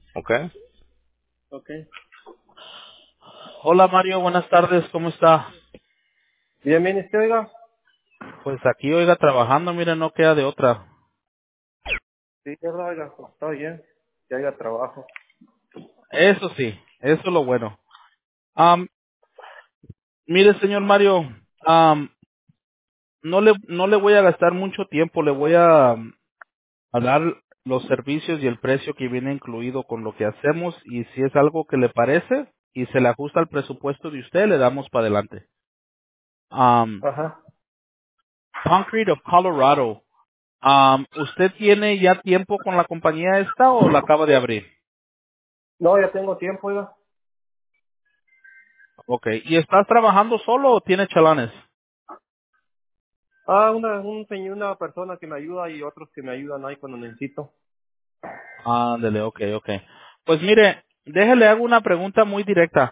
¿Ok? Ok. Hola Mario, buenas tardes, ¿cómo está? Bien, bien, oiga. Pues aquí, oiga, trabajando, mire, no queda de otra. Sí, es verdad, oiga, pues, está bien. Que haya trabajo. Eso sí, eso es lo bueno. Am, Mire, señor Mario, no le voy a gastar mucho tiempo, le voy a dar los servicios y el precio que viene incluido con lo que hacemos y si es algo que le parece y se le ajusta al presupuesto de usted, le damos para adelante. Ajá. Concrete of Colorado. ¿Usted tiene ya tiempo con la compañía esta o la acaba de abrir? No, ya tengo tiempo, oiga. Ok. ¿Y estás trabajando solo o tienes chalanes? Ah, un señor, una persona que me ayuda y otros que me ayudan ahí cuando necesito. Ándele, ok, ok. Pues mire, déjele hago una pregunta muy directa.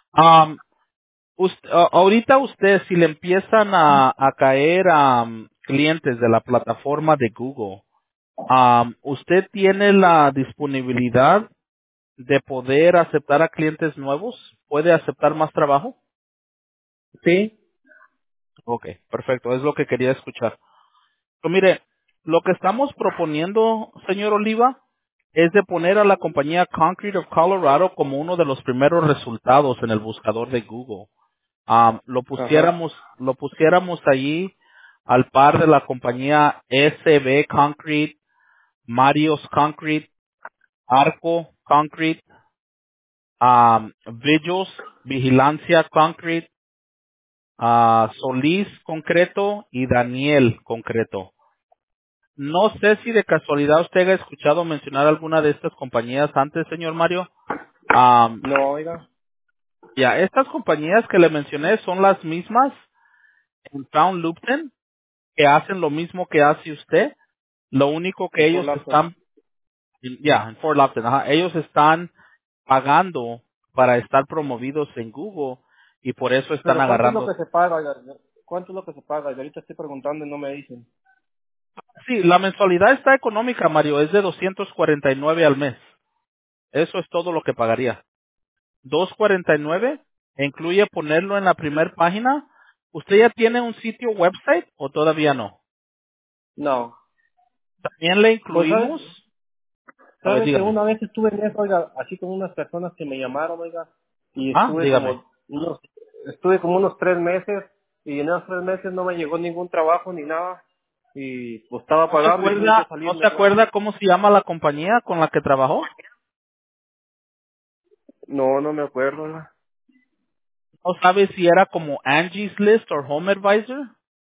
Ahorita usted, si le empiezan a caer clientes de la plataforma de Google, ¿usted tiene la disponibilidad de poder aceptar a clientes nuevos? ¿Puede aceptar más trabajo? Sí. Ok, perfecto, es lo que quería escuchar. Pero mire, lo que estamos proponiendo, señor Oliva, es de poner a la compañía Concrete of Colorado como uno de los primeros resultados en el buscador de Google. Ajá. Lo pusiéramos allí al par de la compañía SB Concrete, Marios Concrete, Arco Concrete, Vigils, Vigilancia Concrete, Solís Concreto y Daniel Concreto. No sé si de casualidad usted ha escuchado mencionar alguna de estas compañías antes, señor Mario. Am, No, oiga. ya, estas compañías que le mencioné son las mismas en Town Lupton, que hacen lo mismo que hace usted. Lo único que En Fort ellos Lauderdale. están, ya, en Fort Lupton, ajá, ellos están pagando para estar promovidos en Google y por eso están Pero ¿cuánto es lo que agarrando. se paga, oiga? ¿Cuánto es lo que se paga? Y ahorita estoy preguntando y no me dicen. Sí, la mensualidad está económica, Mario, es de 249 al mes. Eso es todo lo que pagaría. 249 incluye ponerlo en la primera página. ¿Usted ya tiene un sitio website o todavía no? No. También le Pues, incluimos. A ver, ¿sabe que dígame. una vez estuve en eso, oiga, así con unas personas que me llamaron, oiga, y Dígame. estuve como unos 3 meses, y en esos 3 meses no me llegó ningún trabajo ni nada, y pues estaba pagando y tuve que No salirme se ya. acuerda cómo se llama la compañía con la que trabajó? No, no me acuerdo, oiga. ¿No sabe si era como Angie's List o Home Advisor?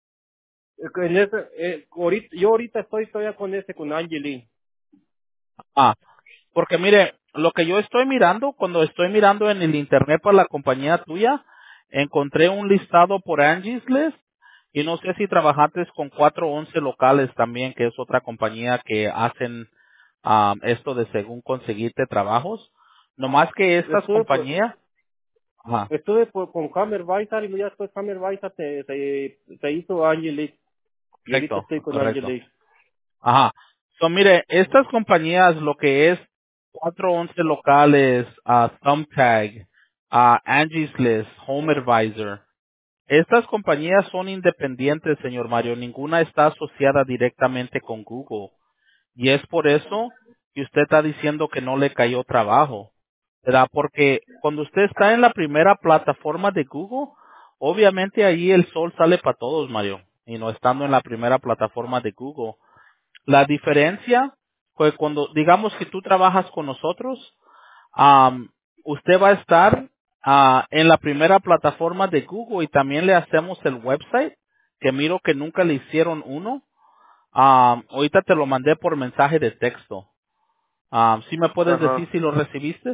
Yo ahorita estoy todavía con con Angelina. Ah, porque mire, lo que yo estoy mirando, cuando estoy mirando en el internet para la compañía tuya, encontré un listado por Angie's List y no sé si trabajaste con 411 locales también, que es otra compañía que hacen esto de según conseguirte trabajos. No más que estas Estuve por, compañías, ajá, con Hammer Weiser y ya después Hammer Weiser se hizo Angelina, y ahorita correcto, estoy con correcto. Angelina. Ajá. So, mire, estas compañías, lo que es 411 locales, Thumbtag, Angie's List, Home Advisor, estas compañías son independientes, señor Mario. Ninguna está asociada directamente con Google. Y es por eso que usted está diciendo que no le cayó trabajo. ¿Verdad? Porque cuando usted está en la primera plataforma de Google, obviamente ahí el sol sale para todos, Mario. Y no estando en la primera plataforma de Google. La diferencia, pues cuando digamos que tú trabajas con nosotros, usted va a estar en la primera plataforma de Google y también le hacemos el website, que miro que nunca le hicieron uno. Ahorita te lo mandé por mensaje de texto. ¿Sí me puedes decir Ajá, si lo recibiste?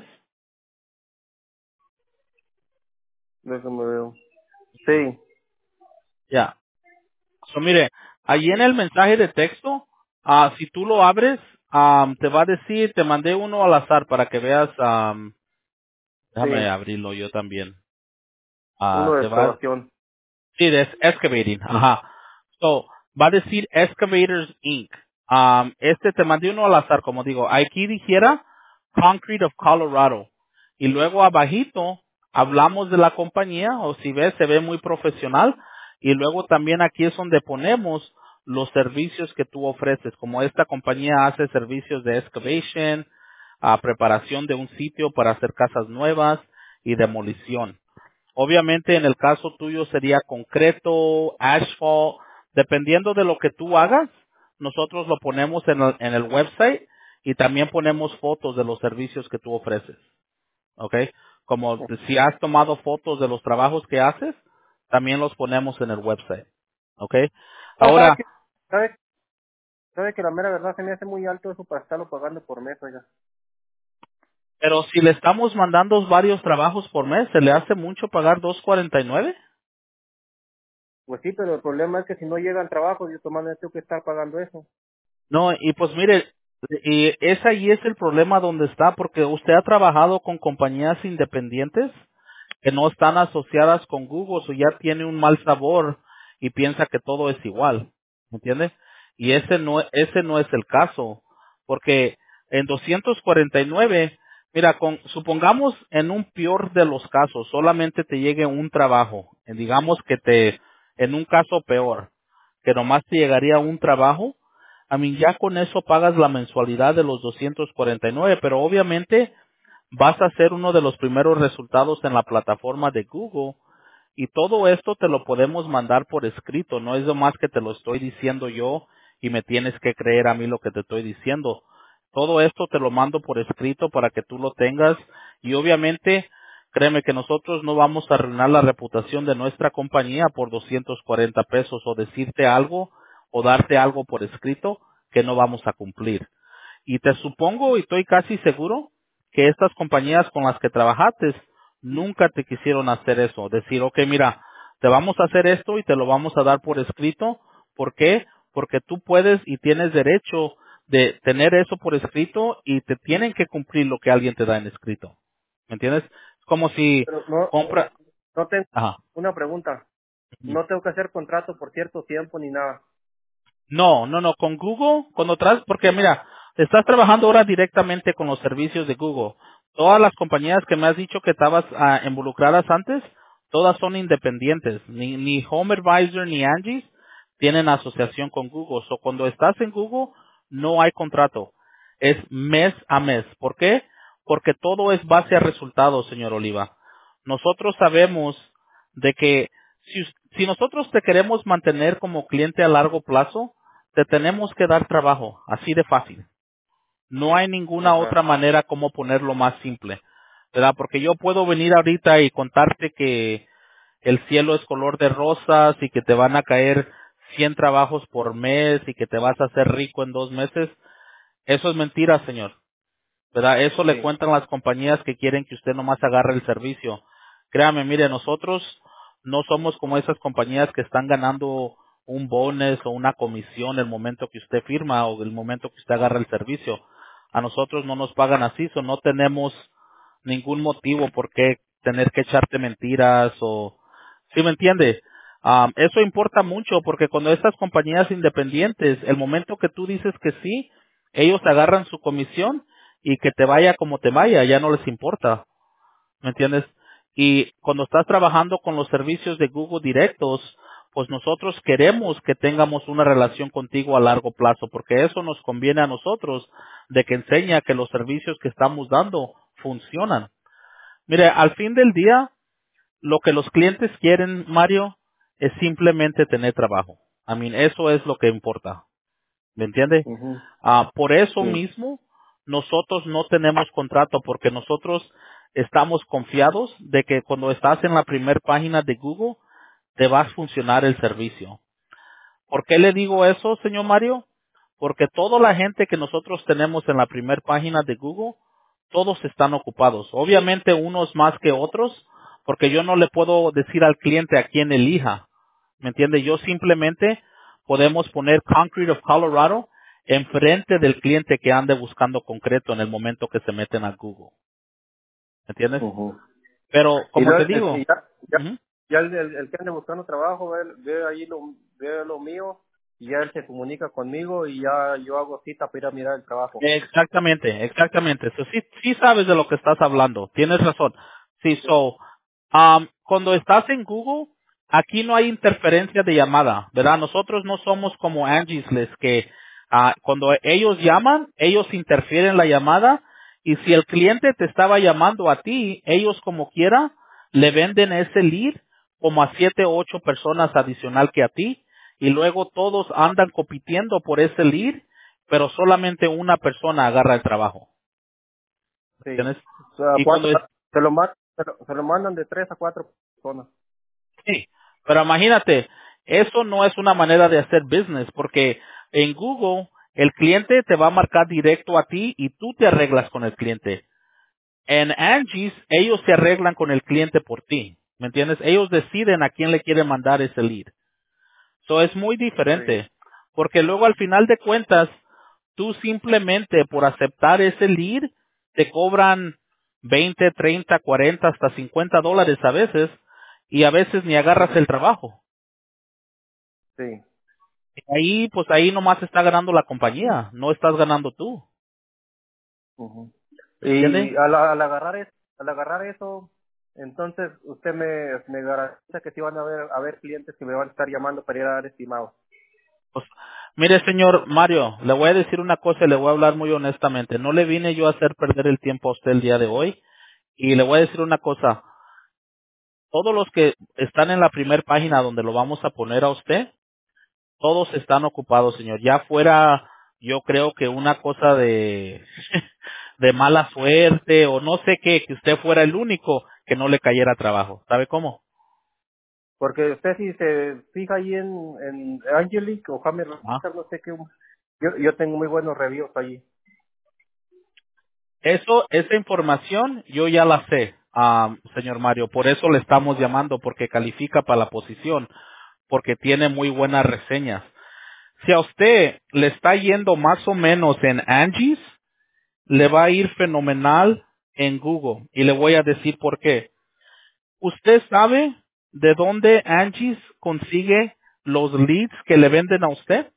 déjame ver. Sí, Ya. So, mire, ahí en el mensaje de texto, si tú lo abres, te va a decir, te mandé uno al azar para que veas, déjame sí, abrirlo yo también. uno de Te va, excavación. sí, de excavating, ajá. So, va a decir Excavators Inc. Este te mandé uno al azar, como digo. Aquí dijera Concrete of Colorado. Y luego abajito hablamos de la compañía, o si ves, se ve muy profesional. Y luego también aquí es donde ponemos los servicios que tú ofreces. Como esta compañía hace servicios de excavation, preparación de un sitio para hacer casas nuevas y demolición. Obviamente en el caso tuyo sería concreto, asphalt, dependiendo de lo que tú hagas, nosotros lo ponemos en el website y también ponemos fotos de los servicios que tú ofreces, ¿ok? Como si has tomado fotos de los trabajos que haces, también los ponemos en el website, ¿ok? No, Ahora, sabe, sabe que la mera verdad se me hace muy alto eso para estarlo pagando por mes, oiga. pero si le estamos mandando varios trabajos por mes, ¿se le hace mucho pagar 2.49? Pues sí, pero el problema es que si no llegan trabajos, yo tomando tengo que estar pagando eso. No, y pues mire, y ese ahí es el problema donde está, porque usted ha trabajado con compañías independientes que no están asociadas con Google, o ya tiene un mal sabor y piensa que todo es igual, ¿me entiende? Y ese no es el caso, porque en 249, mira, supongamos en un peor de los casos, solamente te llegue un trabajo, digamos que en un caso peor, que nomás te llegaría un trabajo, a mí ya con eso pagas la mensualidad de los 249, pero obviamente vas a ser uno de los primeros resultados en la plataforma de Google y todo esto te lo podemos mandar por escrito, no es lo más que te lo estoy diciendo yo y me tienes que creer a mí lo que te estoy diciendo. Todo esto te lo mando por escrito para que tú lo tengas y obviamente créeme que nosotros no vamos a arruinar la reputación de nuestra compañía por 240 pesos o decirte algo o darte algo por escrito que no vamos a cumplir. Y te supongo y estoy casi seguro que estas compañías con las que trabajaste nunca te quisieron hacer eso. Decir, ok, mira, te vamos a hacer esto y te lo vamos a dar por escrito. ¿Por qué? Porque tú puedes y tienes derecho de tener eso por escrito y te tienen que cumplir lo que alguien te da en escrito. ¿Me entiendes? Es como si Pero no, compra. no tengo Ajá. una pregunta. No tengo que hacer contrato por cierto tiempo ni nada. No, no, no, con Google, porque mira, estás trabajando ahora directamente con los servicios de Google. Todas las compañías que me has dicho que estabas involucradas antes, todas son independientes. Ni Home Advisor ni Angie tienen asociación con Google. So, cuando estás en Google, no hay contrato. Es mes a mes. ¿Por qué? Porque todo es base a resultados, señor Oliva. Nosotros sabemos de que si nosotros te queremos mantener como cliente a largo plazo, te tenemos que dar trabajo, así de fácil. No hay ninguna Ajá. otra manera como ponerlo más simple, ¿verdad? Porque yo puedo venir ahorita y contarte que el cielo es color de rosas y que te van a caer 100 trabajos por mes y que te vas a hacer rico en 2 meses. Eso es mentira, señor. ¿Verdad? Eso le Sí. cuentan las compañías que quieren que usted nomás agarre el servicio. Créame, mire, nosotros no somos como esas compañías que están ganando un bonus o una comisión el momento que usted firma o el momento que usted agarra el servicio. A nosotros no nos pagan así, so no tenemos ningún motivo por qué tener que echarte mentiras o, ¿sí me entiende? Eso importa mucho porque cuando estas compañías independientes, el momento que tú dices que sí, ellos agarran su comisión y que te vaya como te vaya, ya no les importa, ¿me entiendes? Y cuando estás trabajando con los servicios de Google directos, pues nosotros queremos que tengamos una relación contigo a largo plazo, porque eso nos conviene a nosotros, de que enseña que los servicios que estamos dando funcionan. Mire, al fin del día, lo que los clientes quieren, Mario, es simplemente tener trabajo. Eso es lo que importa. ¿Me entiende? Ujú. Por eso Sí. mismo, nosotros no tenemos contrato porque nosotros estamos confiados de que cuando estás en la primera página de Google, te va a funcionar el servicio. ¿Por qué le digo eso, señor Mario? Porque toda la gente que nosotros tenemos en la primera página de Google, todos están ocupados. Obviamente unos más que otros, porque yo no le puedo decir al cliente a quién elija. ¿Me entiende? Yo simplemente podemos poner Concrete of Colorado enfrente del cliente que ande buscando concreto en el momento que se meten a Google. ¿Me entiendes? Ujú. Pero, Y como te luego digo, ya ujú, ya el que ande buscando trabajo ve ahí ve lo mío y ya él se comunica conmigo y ya yo hago cita para ir a mirar el trabajo. Exactamente, exactamente. So, sí, sí sabes de lo que estás hablando. Tienes razón. Sí, Sí, so, cuando estás en Google, aquí no hay interferencia de llamada, ¿verdad? Nosotros no somos como Angie's List, que cuando ellos llaman, ellos interfieren la llamada y si el cliente te estaba llamando a ti, ellos como quiera le venden ese lead como a 7 o 8 personas adicional que a ti y luego todos andan compitiendo por ese lead pero solamente una persona agarra el trabajo. sí. ¿Entiendes? O sea, Y cuando es, se lo mandan de 3 a 4 personas. sí, pero imagínate, eso no es una manera de hacer business, porque en Google el cliente te va a marcar directo a ti y tú te arreglas con el cliente. En Angie's, ellos se arreglan con el cliente por ti. ¿Me entiendes? Ellos deciden a quién le quieren mandar ese lead. So es muy Sí. diferente, porque luego al final de cuentas, tú simplemente por aceptar ese lead, te cobran 20, 30, 40, hasta $50 a veces, y a veces ni agarras el trabajo. Sí. Ahí, pues ahí nomás está ganando la compañía, no estás ganando tú. Ujú. ¿Me entiendes? Y al agarrar eso, entonces usted me garantiza que sí van a haber clientes que me van a estar llamando para ir a dar estimados. Pues, mire, señor Mario, le voy a decir una cosa y le voy a hablar muy honestamente. No le vine yo a hacer perder el tiempo a usted el día de hoy. Y le voy a decir una cosa. Todos los que están en la primera página donde lo vamos a poner a usted, todos están ocupados, señor. Ya fuera, yo creo que una cosa de, de mala suerte o no sé qué, que usted fuera el único que no le cayera trabajo. ¿Sabe cómo? Porque usted si se fija ahí en Angelic o Hammer, Ah. no sé qué, yo tengo muy buenos reviews allí. Esa información yo ya la sé, señor Mario. Por eso le estamos llamando, porque califica para la posición, porque tiene muy buenas reseñas. Si a usted le está yendo más o menos en Angie's, le va a ir fenomenal en Google. Y le voy a decir por qué. ¿Usted sabe de dónde Angie's consigue los leads que le venden a usted?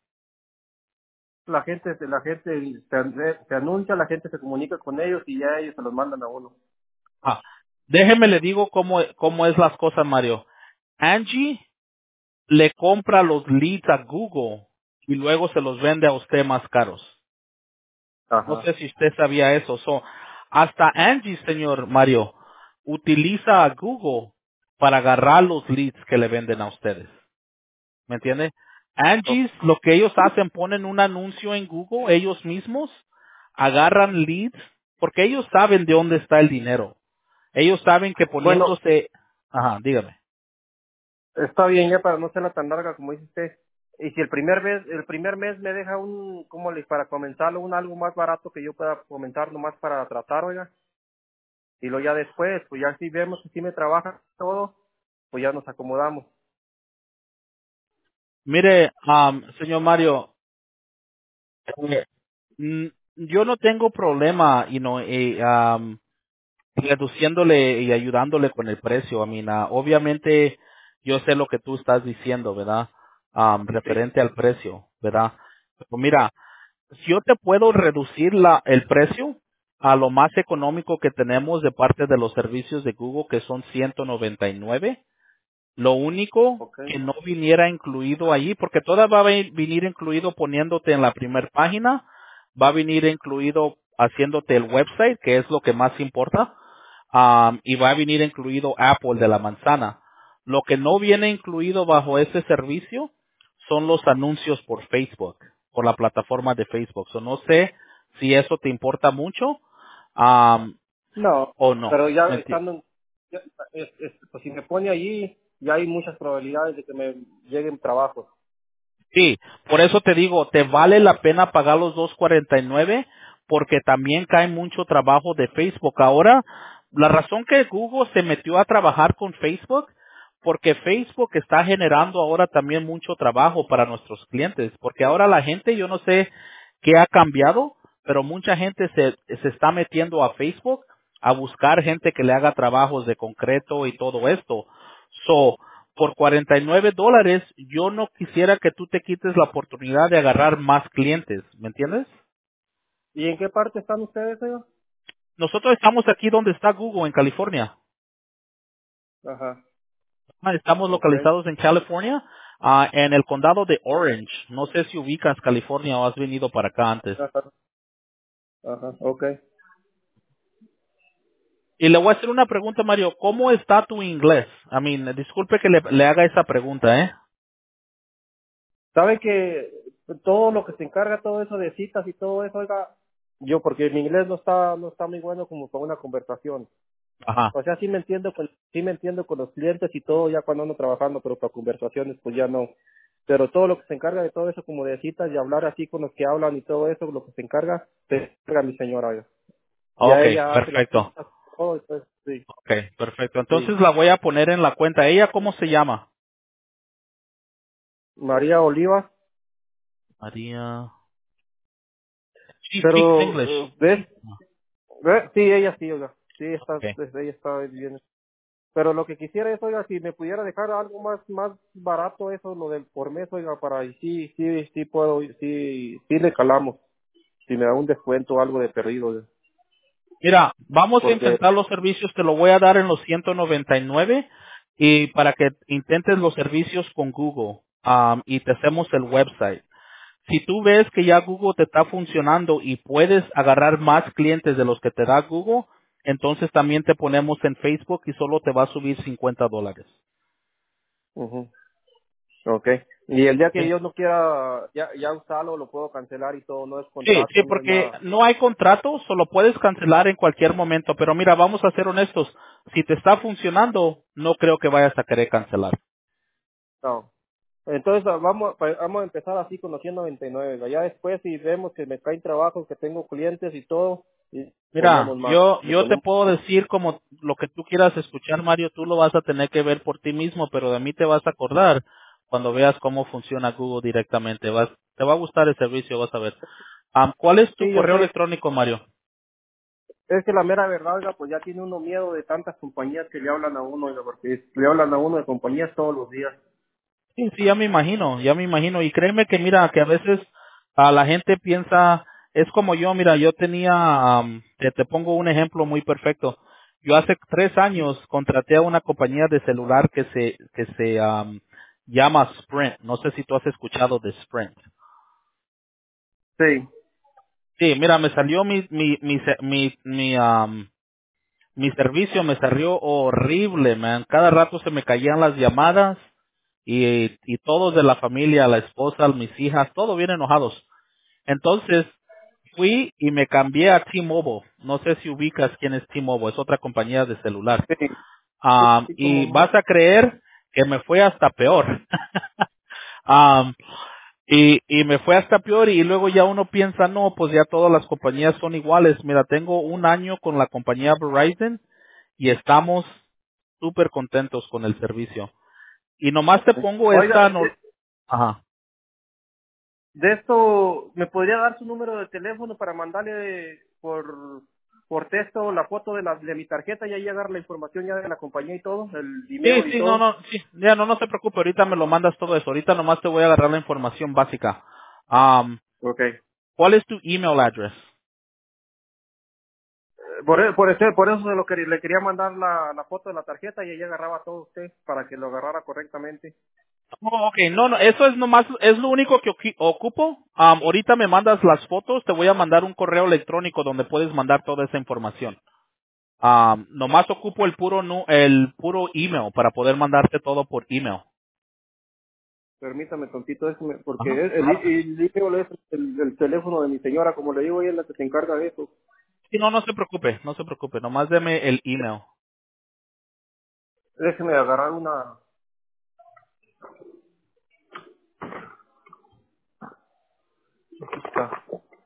La gente se anuncia, la gente se comunica con ellos y ya ellos se los mandan a uno. Ah, déjeme le digo cómo es las cosas, Mario. Angie le compra los leads a Google y luego se los vende a usted más caros. No Ajá. sé si usted sabía eso. So, hasta Angie, señor Mario, utiliza a Google para agarrar los leads que le venden a ustedes. ¿Me entiende? Oh, Angie's, lo que ellos hacen, ponen un anuncio en Google, ellos mismos agarran leads, porque ellos saben de dónde está el dinero. Ellos saben que bueno, poniéndose, ajá, dígame. está bien ya para no serla tan larga como dice usted. Y si el primer mes me deja para comenzarlo, algo más barato que yo pueda comenzar nomás para tratar, oiga. Y luego ya después, pues ya si vemos que sí me trabaja todo, pues ya nos acomodamos. Mire, señor Mario, eh, mm, yo no tengo problema, reduciéndole y ayudándole con el precio. Obviamente, yo sé lo que tú estás diciendo, ¿verdad? Sí, Referente al precio, ¿verdad? Pero mira, si yo te puedo reducir el precio a lo más económico que tenemos de parte de los servicios de Google, que son 199, lo único ok. que no viniera incluido allí, porque toda va a venir incluido poniéndote en la primera página, va a venir incluido haciéndote el website, que es lo que más importa, y va a venir incluido Apple de la manzana. Lo que no viene incluido bajo ese servicio son los anuncios por Facebook, por la plataforma de Facebook. So, no sé si eso te importa mucho No, o no. pero ya estando, pues si me pone allí, ya hay muchas probabilidades de que me lleguen trabajos. Sí, por eso te digo, te vale la pena pagar los 2.49 porque también cae mucho trabajo de Facebook. Ahora, la razón que Google se metió a trabajar con Facebook, porque Facebook está generando ahora también mucho trabajo para nuestros clientes, porque ahora la gente, yo no sé qué ha cambiado, pero mucha gente se está metiendo a Facebook a buscar gente que le haga trabajos de concreto y todo esto. So, por $49, yo no quisiera que tú te quites la oportunidad de agarrar más clientes, ¿me entiendes? ¿Y en qué parte están ustedes, oiga? Nosotros estamos aquí donde está Google, en California. Ajá, Estamos okay. localizados en California, en el condado de Orange. No sé si ubicas California o has venido para acá antes. Ajá, ajá, okay. Y le voy a hacer una pregunta, Mario. ¿Cómo está tu inglés? Disculpe que le haga esa pregunta, ¿eh? ¿Sabe que todo lo que se encarga, todo eso de citas y todo eso, oiga, yo porque mi inglés no está muy bueno como para una conversación. Ajá. O sea, sí me entiendo con los clientes y todo ya cuando ando trabajando, pero para conversaciones pues ya no. Pero todo lo que se encarga de todo eso como de citas y hablar así con los que hablan y todo eso, lo que se encarga mi señora, oiga. Ya Ok, ella hace las perfecto. citas, todo, entonces, sí, Ok, perfecto. sí. Entonces la voy a poner en la cuenta. ¿Ella cómo se llama? María Oliva, María. She speaks English. pero, ¿ves? Sí, ella sí, oiga. Sí, Ok. ella está bien. Pero lo que quisiera es, oiga, si me pudiera dejar algo más barato eso, lo del por mes, oiga, para, y sí puedo, sí le calamos. Si me da un descuento o algo de perdido, oiga. Mira, vamos a Porque, intentar los servicios, te lo voy a dar en los 199 y para que intentes los servicios con Google y te hacemos el website. Si tú ves que ya Google te está funcionando y puedes agarrar más clientes de los que te da Google, entonces también te ponemos en Facebook y solo te va a subir $50. ujú, okay. Y el día que ¿Sí? yo no quiera ya usarlo, lo puedo cancelar y todo, no es Sí, contrato, no es porque nada. no hay contrato, solo puedes cancelar en cualquier momento. Pero mira, vamos a ser honestos. Si te está funcionando, no creo que vayas a querer cancelar. No. Entonces vamos a empezar así con los 199. ¿Verdad? Ya después si vemos que me caen trabajos, que tengo clientes y todo, y Mira, ponemos más. Le yo te ponemos. puedo decir como lo que tú quieras escuchar, Mario, tú lo vas a tener que ver por ti mismo, pero de mí te vas a acordar cuando veas cómo funciona Google directamente. Te va a gustar el servicio, vas a ver. ¿Cuál es tu Sí, yo correo sé. electrónico, Mario? Es que la mera verdad, oiga, pues ya tiene uno miedo de tantas compañías que le hablan a uno, oiga, porque le hablan a uno de compañías todos los días. Sí, sí, ya me imagino. Y créeme que mira, que a veces a la gente piensa, es como yo, mira, yo tenía, te pongo un ejemplo muy perfecto. Yo hace 3 años contraté a una compañía de celular que se llama Sprint. No sé si tú has escuchado de Sprint. Sí, Sí, mira, me salió mi servicio me salió horrible, man. Cada rato se me caían las llamadas y todos de la familia, la esposa, mis hijas, todos bien enojados. Entonces fui y me cambié a T-Mobile. No sé si ubicas quién es T-Mobile, es otra compañía de celular. sí, sí, como Y no. vas a creer que me fue hasta peor. Am, y me fue hasta peor y luego ya uno piensa, no, pues ya todas las compañías son iguales. Mira, tengo un año con la compañía Verizon y estamos súper contentos con el servicio. Y nomás te pongo Oiga, esta, no, ajá. de esto, ¿me podría dar su número de teléfono para mandarle por texto la foto de mi tarjeta y ahí dar la información ya de la compañía y todo, el Sí, email y sí, no, todo? no, sí, ya no se preocupe, ahorita me lo mandas todo eso, ahorita nomás te voy a agarrar la información básica. Okay. ¿Cuál es tu email address? Por eso le quería mandar la foto de la tarjeta y ahí agarraba todo usted para que lo agarrara correctamente. Oh, ok, no, eso es nomás, es lo único que ocupo. Ahorita me mandas las fotos, te voy a mandar un correo electrónico donde puedes mandar toda esa información. Nomás ocupo el puro email para poder mandarte todo por email. Permítame tontito, porque Ajá, claro. el email es el teléfono de mi señora, como le digo, ella es la que se encarga de eso. Sí, no, no se preocupe, nomás deme el email. Déjeme agarrar una. Aquí está.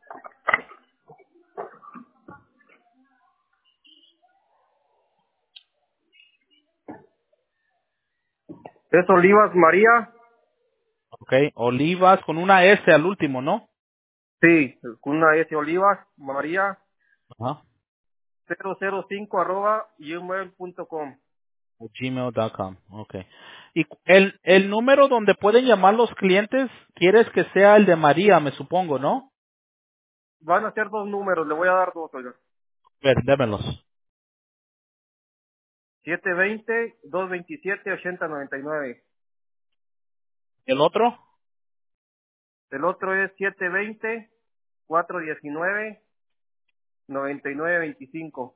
Es Olivas María. Ok, Olivas con una S al último, ¿no? Sí, con una S, Olivas María Ajá. 005 arroba gmail.com. gmail.com. Okay. Y el número donde pueden llamar los clientes, quieres que sea el de María, me supongo, ¿no? Van a ser dos números, le voy a dar dos, oiga. A ver, démelos. 720-227-8099. ¿El otro? El otro es 720-419-9925.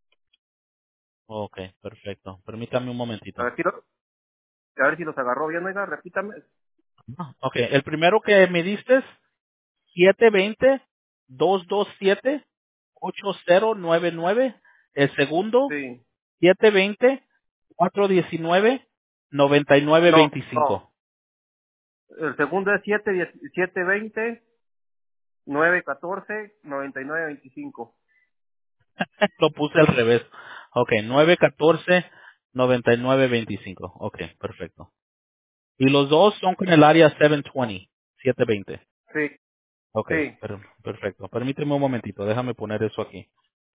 Okay, perfecto. Permítame un A momentito. ver si, a ver si los agarró bien, oiga, repítame. Okay, el primero que me diste es 720-227-8099. El segundo, Sí. 720-419-9925. No, no. El segundo es 720-914-9925. Lo puse al revés. Okay, 914-9925. Okay, perfecto. Y los dos son con el área 720, 720. Sí, Okay, sí. perfecto. Permíteme un momentito, déjame poner eso aquí.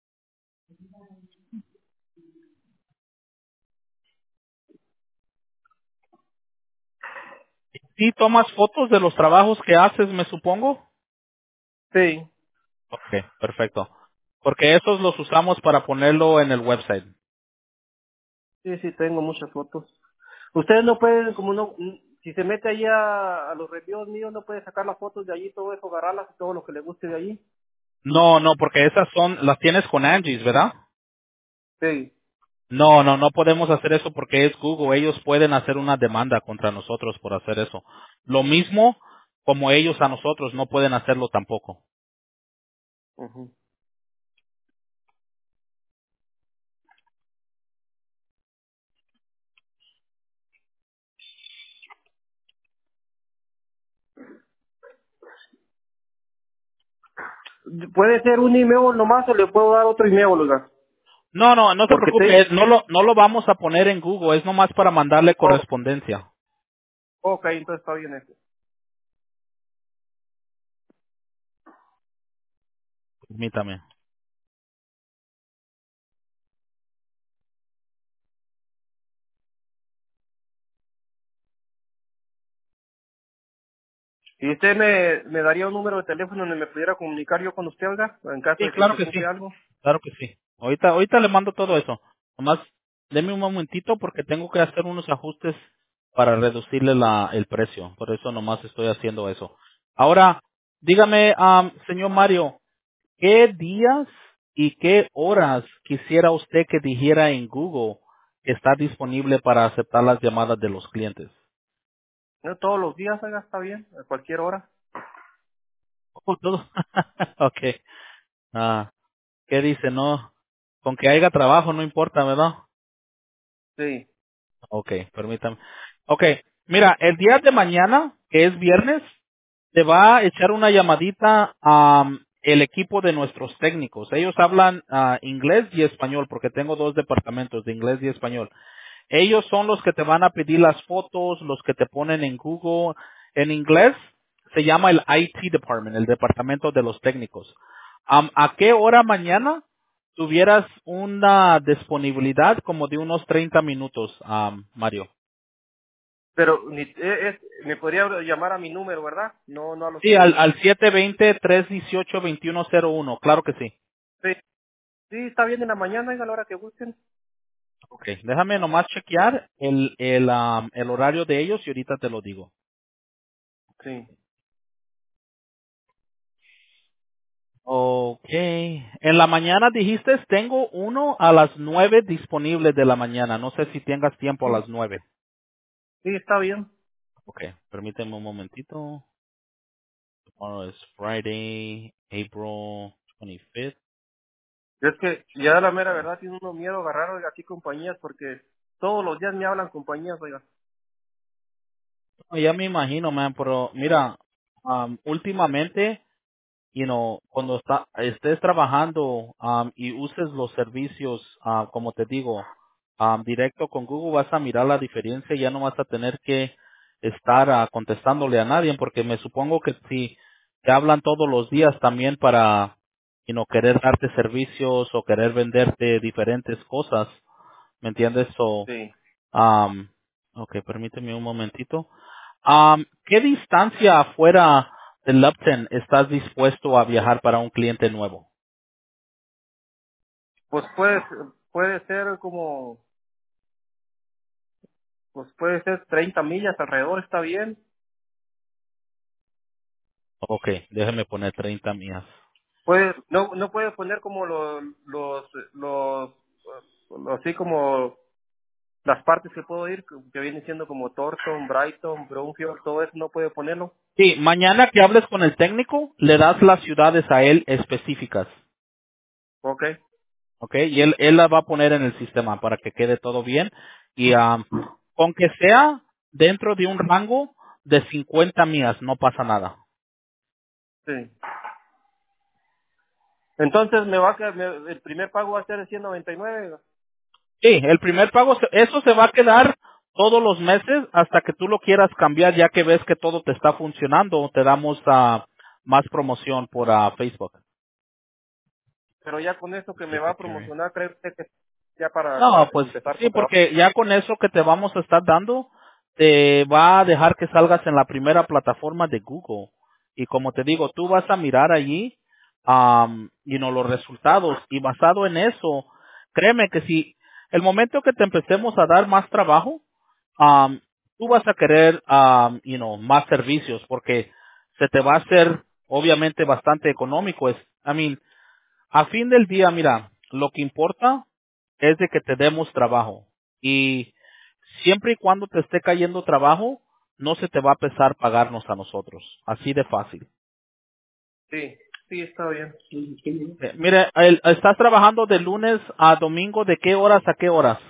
¿Sí tomas fotos de los trabajos que haces, me supongo? Sí, Okay, perfecto. Porque esos los usamos para ponerlo en el website. sí, sí, tengo muchas fotos. Ustedes no pueden, como no, si se mete ahí a los reviews míos, no puede sacar las fotos de allí, todo eso, agarrarlas, todo lo que le guste de allí. No, no, porque esas son, las tienes con Angie's, ¿verdad? Sí. No, no, no podemos hacer eso porque es Google. Ellos pueden hacer una demanda contra nosotros por hacer eso. Lo mismo como ellos a nosotros no pueden hacerlo tampoco. Ujú. Puede ser un email nomás o le puedo dar otro email, oiga. No, no, no se Porque preocupe. No lo vamos a poner en Google. Es nomás para mandarle oh, correspondencia. ok, entonces está bien eso. Permítame. ¿Y usted me daría un número de teléfono donde me pudiera comunicar yo con usted, oiga? En caso Sí, de que se claro que sí. ocupe algo. Claro que sí. Ahorita le mando todo eso. Nomás deme un momentito porque tengo que hacer unos ajustes para reducirle el precio. Por eso nomás estoy haciendo eso. Ahora, dígame, señor Mario, ¿qué días y qué horas quisiera usted que dijera en Google que está disponible para aceptar las llamadas de los clientes? No todos los días, oiga, está bien, a cualquier hora. Oh, todo. Okay. Ah, ¿qué dice? No, con que haya trabajo no importa, ¿verdad? Sí. Okay, permítame. Okay, mira, el día de mañana, que es viernes, te va a echar una llamadita a el equipo de nuestros técnicos. Ellos hablan inglés y español porque tengo dos departamentos de inglés y español. Ellos son los que te van a pedir las fotos, los que te ponen en Google. En inglés se llama el IT Department, el departamento de los técnicos. ¿A qué hora mañana tuvieras una disponibilidad como de unos 30 minutos, Mario? Pero me podría llamar a mi número, ¿verdad? No, no a lo Sí, suyo. al 720-318-2101, claro que sí. Sí, sí, está bien en la mañana, oiga, a la hora que gusten. Okay, déjame nomás chequear el horario de ellos y ahorita te lo digo. Sí. Okay. En la mañana dijiste, tengo uno a las 9 disponible de la mañana. No sé si tengas tiempo a Sí, las 9. sí, está bien. Okay. Permíteme un momentito. Tomorrow is Friday, April 25th. Es que ya la mera verdad tiene uno miedo agarrar, oiga, así compañías porque todos los días me hablan compañías, oiga. Ya me imagino, man, pero mira, últimamente cuando estés trabajando y uses los servicios, como te digo, directo con Google, vas a mirar la diferencia y ya no vas a tener que estar contestándole a nadie, porque me supongo que si te hablan todos los días también para, querer darte servicios o querer venderte diferentes cosas, ¿me entiendes? So, Sí. Um, ok, permíteme un momentito. ¿Qué distancia afuera de Lupton estás dispuesto a viajar para un cliente nuevo? Pues puede ser como, pues puede ser 30 millas alrededor, está bien. Ok, déjeme poner 30 millas. No puede poner como así como las partes que puedo ir, que vienen siendo como Thornton, Brighton, Brownfield, todo eso no puede ponerlo. Sí, mañana que hables con el técnico, le das las ciudades a él específicas. Ok, Ok, y él la va a poner en el sistema para que quede todo bien. Y con que sea dentro de un rango de 50 millas, no pasa nada. sí. Entonces me va a quedar, el primer pago va a ser de 199. Sí, el primer pago, eso se va a quedar todos los meses hasta que tú lo quieras cambiar, ya que ves que todo te está funcionando, te damos más promoción por Facebook. Pero ya con esto que me va a Pacific Carry. promocionar, creo usted que ya para No, pues empezar sí, con trabajo. porque ya con eso que te vamos a estar dando, te va a dejar que salgas en la primera plataforma de Google. Y como te digo, tú vas a mirar allí, los resultados. Y basado en eso, créeme que si el momento que te empecemos a dar más trabajo, um, tú vas a querer, más servicios, porque se te va a hacer, obviamente, bastante económico. A fin del día, mira, lo que importa es de que te demos trabajo. Y siempre y cuando te esté cayendo trabajo, no se te va a pesar pagarnos a nosotros. Así de fácil. Sí, sí, está bien. Sí, sí. Mire, estás trabajando de lunes a domingo, ¿de qué horas a qué horas?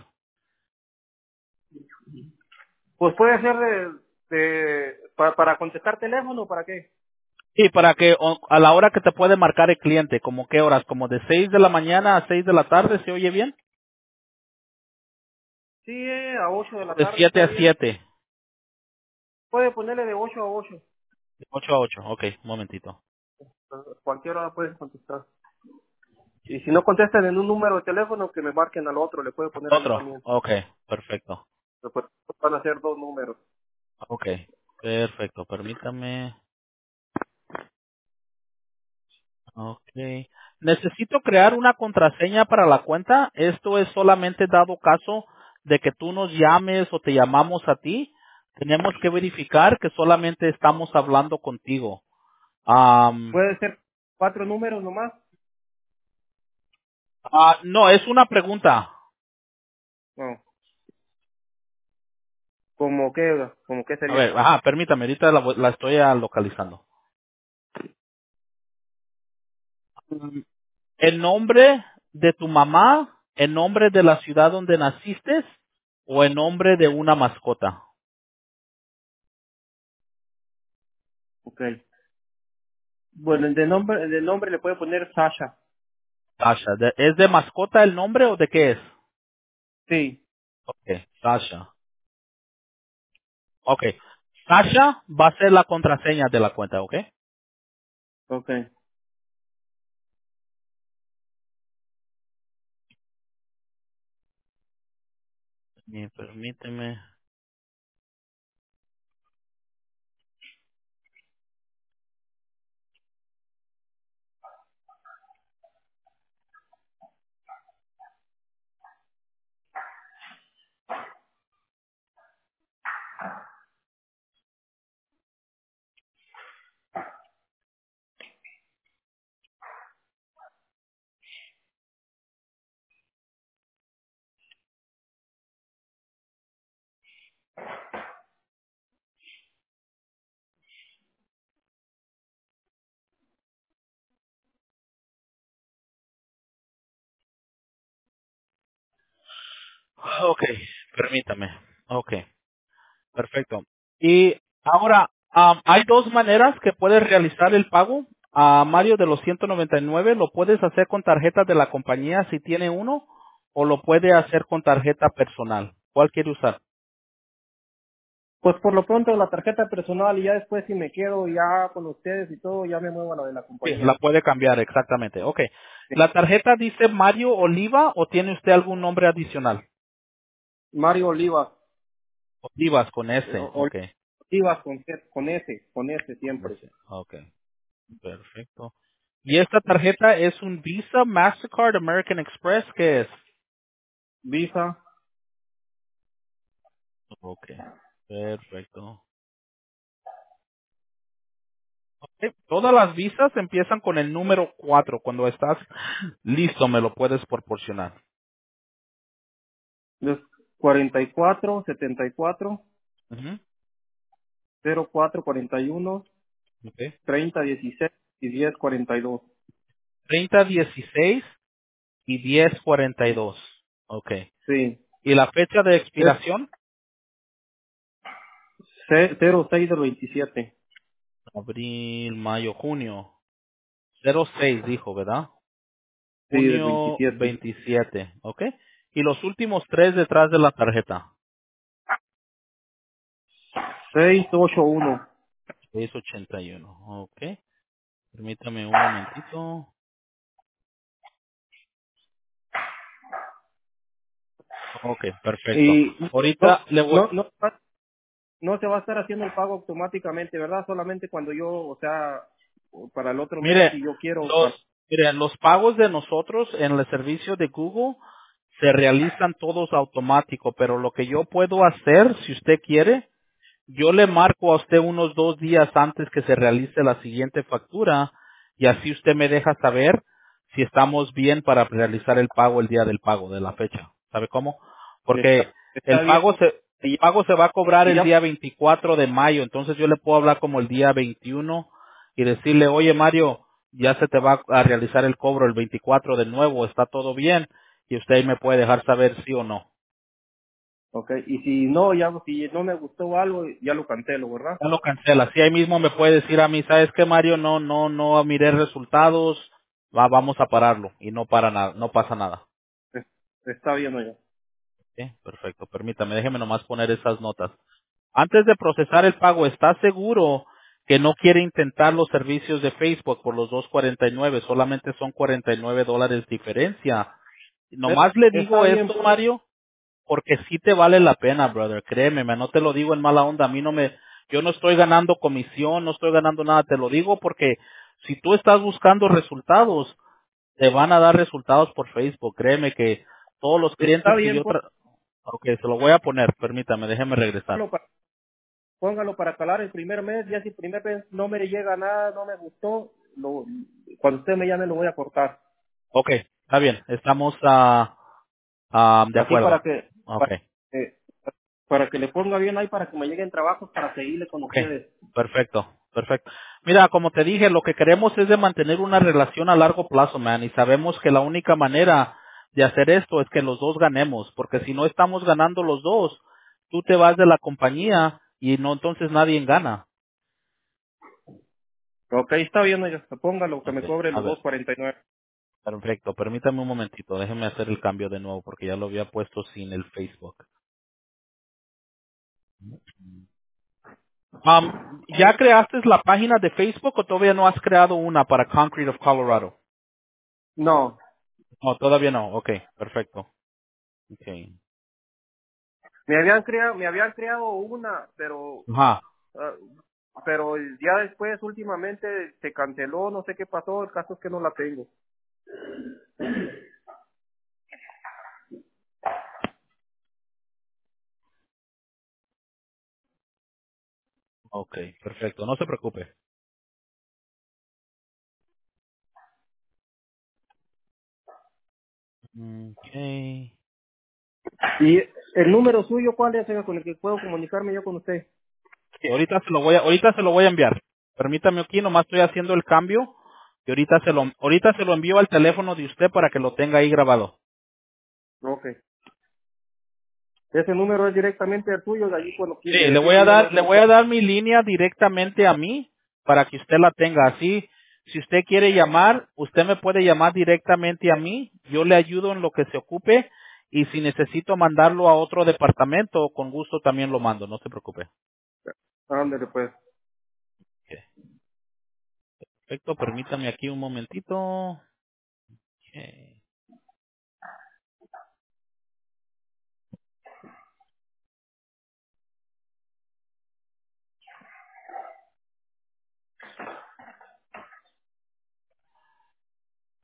Pues puede ser para contestar teléfono, ¿para qué? Sí, para que a la hora que te puede marcar el cliente, ¿como qué horas? ¿Como de 6 de la mañana a 6 de la tarde? ¿Se oye bien? Sí, a 8 de ¿O la de tarde 7 está a bien. 7? Puede ponerle de 8 a 8. De 8 a 8. Ok, un momentito. Cualquier hora pueden contestar. Y si no contestan en un número de teléfono, que me marquen al otro, le puede poner así Otro. también. Ok, perfecto. Después van a ser dos números. Ok, perfecto. Permítame. Okay. Necesito crear una contraseña para la cuenta. Esto es solamente dado caso de que tú nos llames o te llamamos a ti. Tenemos que verificar que solamente estamos hablando contigo. Am, Puede ser 4 números nomás. no, es una pregunta. No, como que A sería. ver, permítame, ahorita la estoy localizando. Mm, ¿El nombre de tu mamá, el nombre de la ciudad donde naciste o el nombre de una mascota? Ok. Bueno, el de nombre le puede poner Sasha. Sasha. ¿Es de mascota el nombre o de qué es? Sí, Ok, Sasha. Ok. Sasha va a ser la contraseña de la cuenta, ¿ok? ok. Y permíteme. Ok, permítame. Ok, perfecto. Y ahora, hay dos maneras que puedes realizar el pago. Mario, de los 199, lo puedes hacer con tarjeta de la compañía si tiene uno, o lo puede hacer con tarjeta personal. ¿Cuál quiere usar? Pues por lo pronto la tarjeta personal y ya después si me quedo ya con ustedes y todo, ya me muevo a la de la Sí, la compañía. puede cambiar, exactamente. Ok. Sí. ¿La tarjeta dice Mario Oliva o tiene usted algún nombre adicional? Mario Olivas. Olivas con S, ok. Olivas con S Con siempre. S, ok. Perfecto. ¿Y esta tarjeta es un Visa, Mastercard, American Express? ¿Qué es? Visa. Ok. Perfecto. Ok, todas las visas empiezan con el número 4. Cuando estás listo, me lo puedes proporcionar. Es 44 74 Ujú. 04 41 Ok. 30 16 y 10 42. 3016 y 1042. Ok. Sí. ¿Y la fecha de Es expiración? 06 del 27. Abril, mayo, junio. 06 dijo, ¿verdad? Sí, del Junio 27. 27. Ok. Y los últimos tres detrás de la tarjeta. 681. 681. Ok. Permítame un momentito. Ok, perfecto. Y no, Ahorita le voy, no, no, no se va a estar haciendo el pago automáticamente, ¿verdad? Solamente cuando yo, o sea, para el otro mes, mire, si yo quiero. los pagos de nosotros en el servicio de Google se realizan todos automático, pero lo que yo puedo hacer, si usted quiere, yo le marco a usted unos 2 días antes que se realice la siguiente factura y así usted me deja saber si estamos bien para realizar el pago el día del pago, de la fecha. ¿Sabe cómo? Porque Está bien. el pago se va a cobrar Y el ya, día 24 de mayo, entonces yo le puedo hablar como el día 21 y decirle, oye Mario, ya se te va a realizar el cobro el 24 de nuevo, está todo bien y usted ahí me puede dejar saber sí o no. okay. Y si no, ya, si no me gustó algo, ya lo cancelo, ¿verdad? Ya lo cancela. Si ahí mismo me puede decir a mí, ¿sabes qué, Mario? No miré resultados, vamos a pararlo y no para nada, no pasa nada. Es- Está bien, oiga. ¿Sí? Perfecto, permítame, déjeme nomás poner esas notas. Antes de procesar el pago, ¿está seguro que no quiere intentar los servicios de Facebook por los 2.49? Solamente son $49 diferencia. Nomás le Está digo bien, esto, Mario, porque sí te vale la pena, brother, créeme, no te lo digo en mala onda, yo no estoy ganando comisión, no estoy ganando nada, te lo digo porque si tú estás buscando resultados, te van a dar resultados por Facebook, créeme que todos los está clientes que bien, yo ok, se lo voy a poner, permítame, déjeme regresar. póngalo para calar el primer mes, ya si el primer mes no me llega nada, no me gustó, cuando usted me llame lo voy a cortar. Ok, está bien, estamos de Así acuerdo. Ok. eh, para que le ponga bien ahí, para que me lleguen trabajos, para seguirle con Ok, ustedes. perfecto, perfecto. Mira, como te dije, lo que queremos es de mantener una relación a largo plazo, man, y sabemos que la única manera de hacer esto es que los dos ganemos, porque si no estamos ganando los dos, tú te vas de la compañía y no, entonces nadie gana. Ok, está bien, oiga, póngalo, que Ok, me cobre a los ver, 2.49. perfecto, permítame un momentito, déjeme hacer el cambio de nuevo porque ya lo había puesto sin el Facebook. ¿Ya creaste la página de Facebook o todavía no has creado una para Concrete of Colorado? No, No, todavía no, ok, perfecto. Okay. me habían creado una, Ajá. ah, pero ya después, últimamente, se canceló, no sé qué pasó, el caso es que no la tengo. Ok, perfecto. No se preocupe. Okay. ¿Y el número suyo cuál es, oiga, con el que puedo comunicarme yo con usted? Sí, ahorita se lo voy a enviar. Permítame aquí, nomás estoy haciendo el cambio y ahorita se lo envío al teléfono de usted para que lo tenga ahí grabado. Ok. Ese número es directamente el suyo, de allí cuando Sí, necesite yo lo le puedo. voy a dar mi línea directamente a mí para que usted la tenga así. Si usted quiere llamar, usted me puede llamar directamente a mí. Yo le ayudo en lo que se ocupe y si necesito mandarlo a otro departamento, con gusto también lo mando. No se preocupe. Ándale, pues. Ok. Perfecto, permítame aquí un momentito. Ok.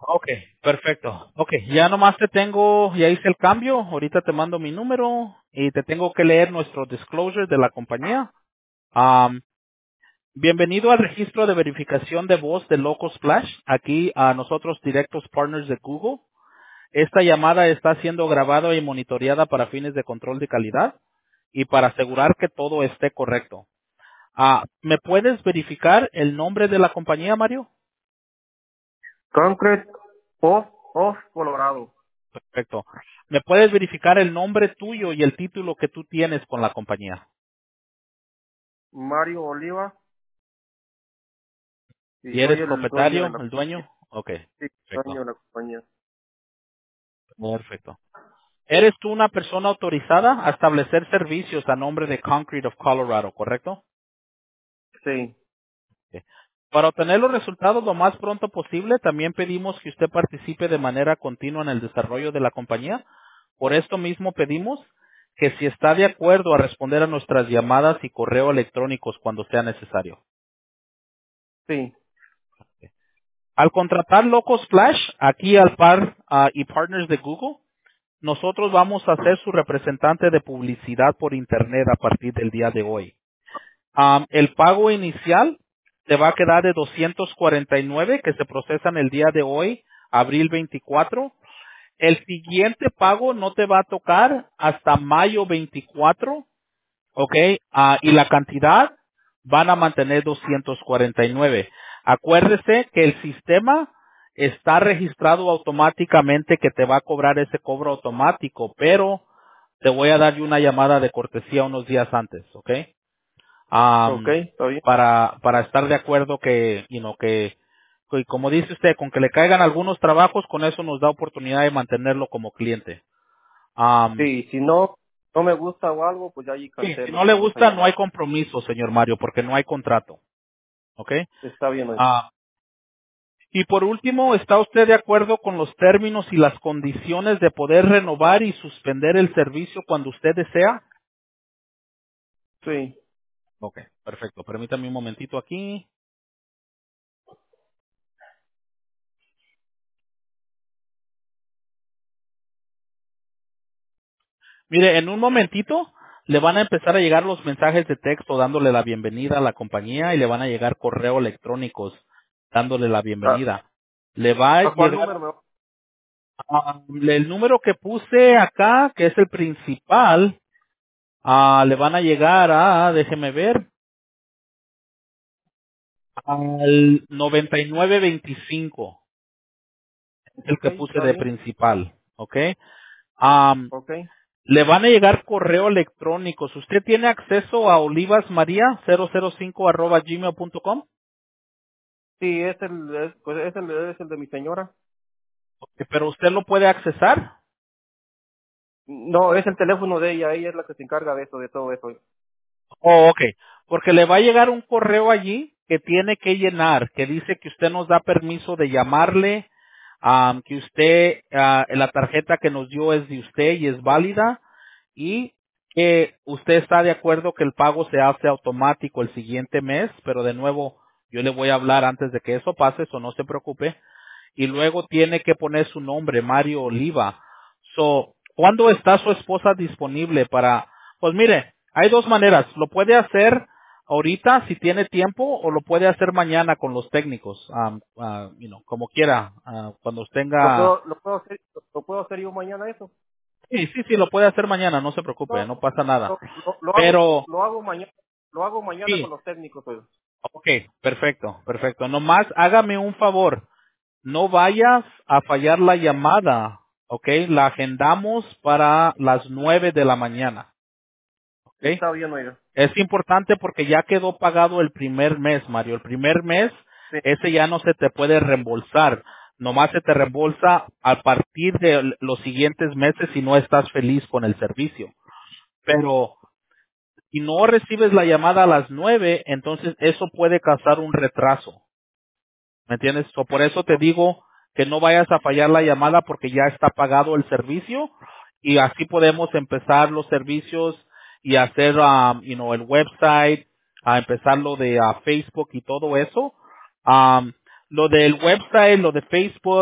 Ok, perfecto. Ok, ya nomás te tengo, ya hice el cambio, ahorita te mando mi número y te tengo que leer nuestro disclosure de la compañía. Am, Bienvenido al registro de verificación de voz de Loco Splash, aquí a nosotros directos partners de Google. Esta llamada está siendo grabada y monitoreada para fines de control de calidad y para asegurar que todo esté correcto. ¿Me puedes verificar el nombre de la compañía, Mario? Concrete of Colorado. Perfecto. ¿Me puedes verificar el nombre tuyo y el título que tú tienes con la compañía? Mario Oliva. Y ¿Y eres soy el dueño de propietario, la el dueño? Ok, sí, dueño perfecto. de la compañía. Perfecto. ¿Eres tú una persona autorizada a establecer servicios a nombre de Concrete of Colorado, correcto? Sí, Ok. Para obtener los resultados lo más pronto posible, también pedimos que usted participe de manera continua en el desarrollo de la compañía. Por esto mismo pedimos que si está de acuerdo a responder a nuestras llamadas y correo electrónicos cuando sea necesario. sí. Al contratar Locos Flash, aquí al par y partners de Google, nosotros vamos a ser su representante de publicidad por Internet a partir del día de hoy. El pago inicial te va a quedar de 249 que se procesan el día de hoy, abril 24. El siguiente pago no te va a tocar hasta mayo 24. ¿Ok? Y la cantidad van a mantener 249. Acuérdese que el sistema está registrado automáticamente que te va a cobrar ese cobro automático, pero te voy a dar una llamada de cortesía unos días antes, ¿ok? Ok, Am, está bien. para estar de acuerdo que, que como dice usted, con que le caigan algunos trabajos, con eso nos da oportunidad de mantenerlo como cliente. Sí, si no, no me gusta o algo, pues ya ahí Sí, si cancelo, no le te vamos a gusta, no hay llamar. compromiso, señor Mario, porque no hay contrato. ¿Ok? Está bien, oiga. Ah, y por último, ¿está usted de acuerdo con los términos y las condiciones de poder renovar y suspender el servicio cuando usted desea? Sí, Ok, perfecto. Permítame un momentito aquí. Mire, en un momentito le van a empezar a llegar los mensajes de texto dándole la bienvenida a la compañía y le van a llegar correo electrónicos dándole la bienvenida. Le va a ¿a cuál llegar número me va? el número que puse acá, que es el principal. Le van a llegar déjeme ver, al 9925, es el Ok, que puse está de bien. principal, ¿ok? Am, Ok. Le van a llegar correo electrónicos. ¿Usted tiene acceso a olivasmaria005@gmail.com? Sí, pues es el de mi señora. Pero usted lo puede accesar. No, es el teléfono de ella. Ella es la que se encarga de eso, de todo eso. Oh, ok. Porque le va a llegar un correo allí que tiene que llenar, que dice que usted nos da permiso de llamarle, que usted, la tarjeta que nos dio es de usted y es válida, y que usted está de acuerdo que el pago se hace automático el siguiente mes, pero de nuevo, yo le voy a hablar antes de que eso pase, eso no se preocupe, y luego tiene que poner su nombre, Mario Oliva. ¿Cuándo está su esposa disponible para? Pues mire, hay dos maneras. Lo puede hacer ahorita si tiene tiempo o lo puede hacer mañana con los técnicos, como quiera, cuando tenga. Lo puedo hacer yo mañana eso. Sí, sí, sí, lo puede hacer mañana, no se preocupe, No, no pasa nada. lo Pero hago mañana. Lo hago mañana con sí, los técnicos, pues. ok, perfecto, perfecto. Nomás hágame un favor. No vayas a fallar la llamada, ¿ok? La agendamos para las 9 de la mañana, ¿ok? Está bien, oiga. Es importante porque ya quedó pagado el primer mes, Mario. El primer mes, Sí, ese ya no se te puede reembolsar. Nomás se te reembolsa a partir de los siguientes meses si no estás feliz con el servicio. Pero si no recibes la llamada a las 9, entonces eso puede causar un retraso. ¿Me entiendes? Por eso te o- digo que no vayas a fallar la llamada porque ya está pagado el servicio y así podemos empezar los servicios y hacer, el website, a empezar lo de Facebook y todo eso. Um, lo del website, lo de Facebook,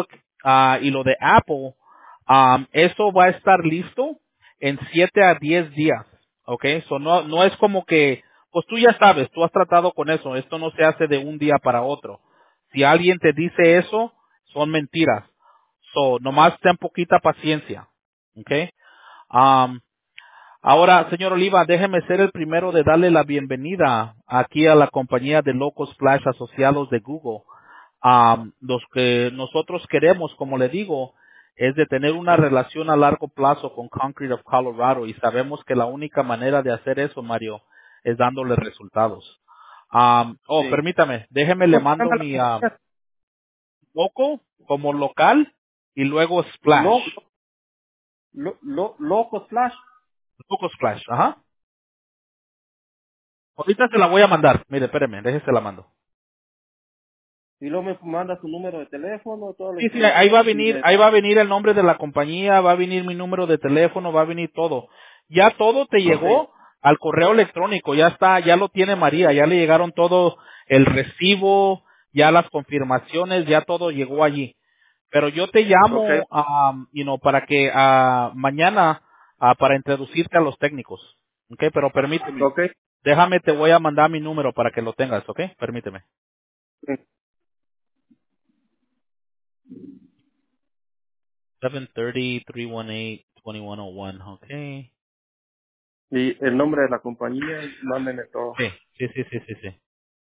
y lo de Apple, eso va a estar listo en 7 a 10 días. ¿Ok? So no es como que, pues tú ya sabes, tú has tratado con eso. Esto no se hace de un día para otro. Si alguien te dice eso, son mentiras. So, nomás ten poquita paciencia. ¿Ok? Um, Ahora, señor Oliva, déjeme ser el primero de darle la bienvenida aquí a la compañía de Locos Flash asociados de Google. Los que nosotros queremos, como le digo, es de tener una relación a largo plazo con Concrete of Colorado y sabemos que la única manera de hacer eso, Mario, es dándole resultados. Sí. Permítame, déjeme le ¿Cómo se mando llama la mi compañía? loco como local y luego Splash. Lo, Locos Flash. Loco Splash, ajá. Ahorita se la voy a mandar. Mire, espéreme, déjese la mando. Y luego me manda su número de teléfono, toda la Sí, sí, información y me... ahí va a venir el nombre de la compañía, va a venir mi número de teléfono, va a venir todo. Ya todo te Sí. llegó al correo electrónico, ya está, ya lo tiene María, ya le llegaron todo el recibo, ya las confirmaciones, ya todo llegó allí. Pero yo te Ok, llamo, para que mañana, para introducirte a los técnicos. ¿Ok? Pero permíteme, ok. déjame, te voy a mandar mi número para que lo tengas, ¿ok? Permíteme. Sí. 730-318-2101, ok. Y el nombre de la compañía, mándenme todo. Sí, sí, sí, sí, sí, sí.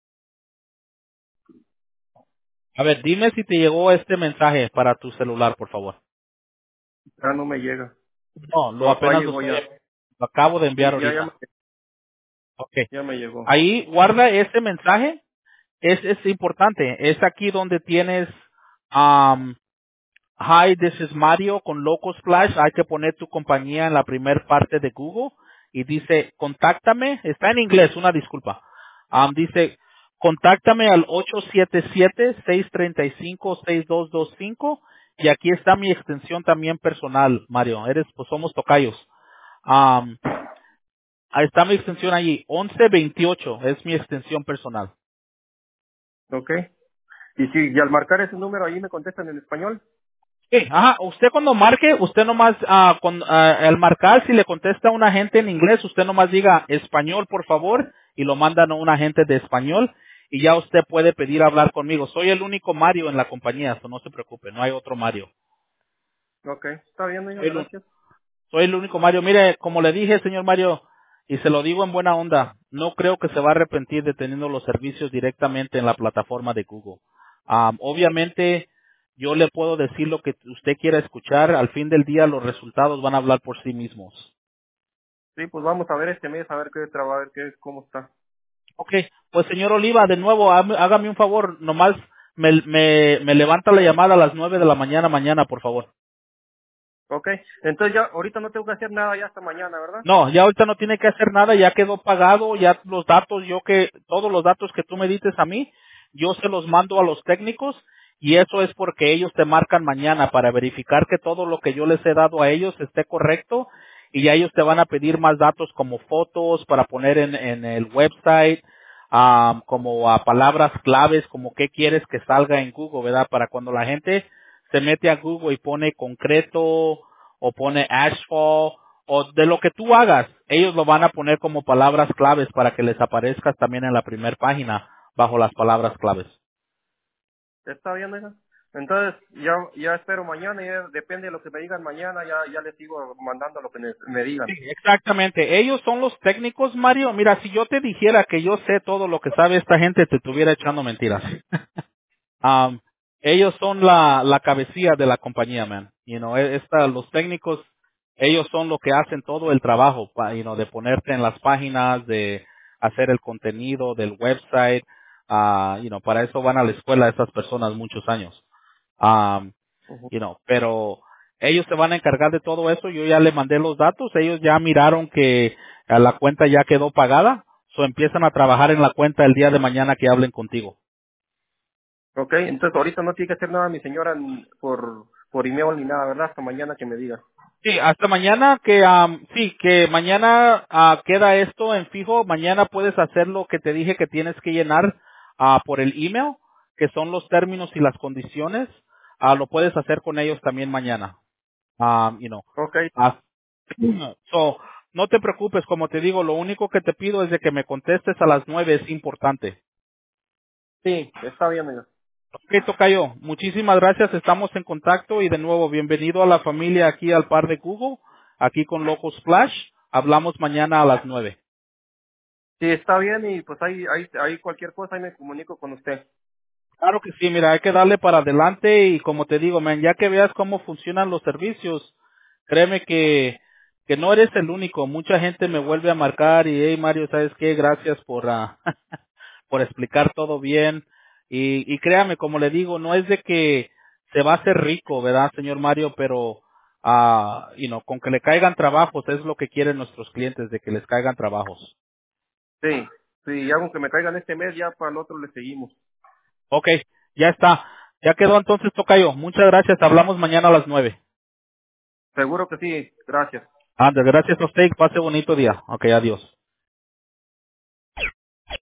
A ver, dime si te llegó este mensaje para tu celular, por favor. Ya no me llega. No, apenas Llegó ya. lo acabo de enviar Sí, ahorita. Ok. ya me llegó. Ahí guarda este mensaje. Es importante. Es aquí donde tienes, hi, this is Mario con Loco Splash. Hay que poner tu compañía en la primer parte de Google y dice, contáctame. Está en inglés, una disculpa. Dice, contáctame al 877-635-6225 y aquí está mi extensión también personal, Mario. Pues somos tocayos. Am, Ahí está mi extensión allí, 1128 es mi extensión personal. Ok. Y al marcar ese número ahí me contestan en español. Sí, ajá, usted cuando marque, usted nomás, al marcar, si le contesta a un agente en inglés, usted nomás diga español, por favor, y lo mandan a un agente de español, y ya usted puede pedir hablar conmigo. Soy el único Mario en la compañía, so no se preocupe, no hay otro Mario. Ok, está bien, oiga, Soy el, gracias. soy el único Mario. Mire, como le dije, señor Mario, y se lo digo en buena onda, no creo que se va a arrepentir de teniendo los servicios directamente en la plataforma de Google. Obviamente, yo le puedo decir lo que usted quiera escuchar. Al fin del día, los resultados van a hablar por sí mismos. Sí, pues vamos a ver este mes, a ver qué trabajo, a ver cómo está. Ok, pues señor Oliva, de nuevo, hágame un favor, nomás me levanta la llamada a las 9 de la mañana, por favor. Ok, entonces ya, ahorita no tengo que hacer nada ya hasta mañana, ¿verdad? No, ya ahorita no tiene que hacer nada, ya quedó pagado, ya los datos, todos los datos que tú me dices a mí, yo se los mando a los técnicos y eso es porque ellos te marcan mañana para verificar que todo lo que yo les he dado a ellos esté correcto y ya ellos te van a pedir más datos como fotos para poner en el website, como a palabras claves, como qué quieres que salga en Google, ¿verdad? Para cuando la gente se mete a Google y pone concreto o pone asphalt o de lo que tú hagas, ellos lo van a poner como palabras claves para que les aparezcas también en la primera página bajo las palabras claves. Está bien, oiga. Entonces, ya espero mañana, ya depende de lo que me digan mañana, ya les sigo mandando lo que me Sí, digan. exactamente. Ellos son los técnicos, Mario. Mira, si yo te dijera que yo sé todo lo que sabe esta gente, te estuviera echando mentiras. Um, Ellos son la cabecilla de la compañía, man. Los técnicos, ellos son los que hacen todo el trabajo, de ponerte en las páginas, de hacer el contenido del website. Para eso van a la escuela esas personas muchos años. Um, Ujú. pero ellos se van a encargar de todo eso. Yo ya le mandé los datos. Ellos ya miraron que la cuenta ya quedó pagada. So empiezan a trabajar en la cuenta el día de mañana que hablen contigo. Ok, entonces ahorita no tiene que hacer nada mi señora por email ni nada, ¿verdad? Hasta mañana que me diga. Sí, hasta mañana que mañana queda esto en fijo. Mañana puedes hacer lo que te dije que tienes que llenar por el email, que son los términos y las condiciones. lo puedes hacer con ellos también mañana. You know. Ok, Ah, so, no te preocupes, como te digo, lo único que te pido es de que me contestes a las 9, es importante. sí, está bien, oiga. Ok, tocayo, muchísimas gracias, estamos en contacto y de nuevo, bienvenido a la familia aquí al par de Google, aquí con Loco Splash. Hablamos mañana a las 9. Sí, está bien y pues ahí cualquier cosa ahí me comunico con usted. Claro que sí, mira, hay que darle para adelante y como te digo, man, ya que veas cómo funcionan los servicios, créeme que no eres el único. Mucha gente me vuelve a marcar y, hey Mario, ¿sabes qué? Gracias por, por explicar todo bien. Y créame, como le digo, no es de que se va a hacer rico, ¿verdad, señor Mario? Pero, con que le caigan trabajos es lo que quieren nuestros clientes, de que les caigan trabajos. Sí, sí, ya aunque me caigan este mes, ya para el otro le seguimos. Ok, ya está. Ya quedó entonces, tocayo. Muchas gracias. Hablamos mañana a las 9. Seguro que sí, gracias. Anda, gracias a usted. Pase bonito día. Ok, adiós.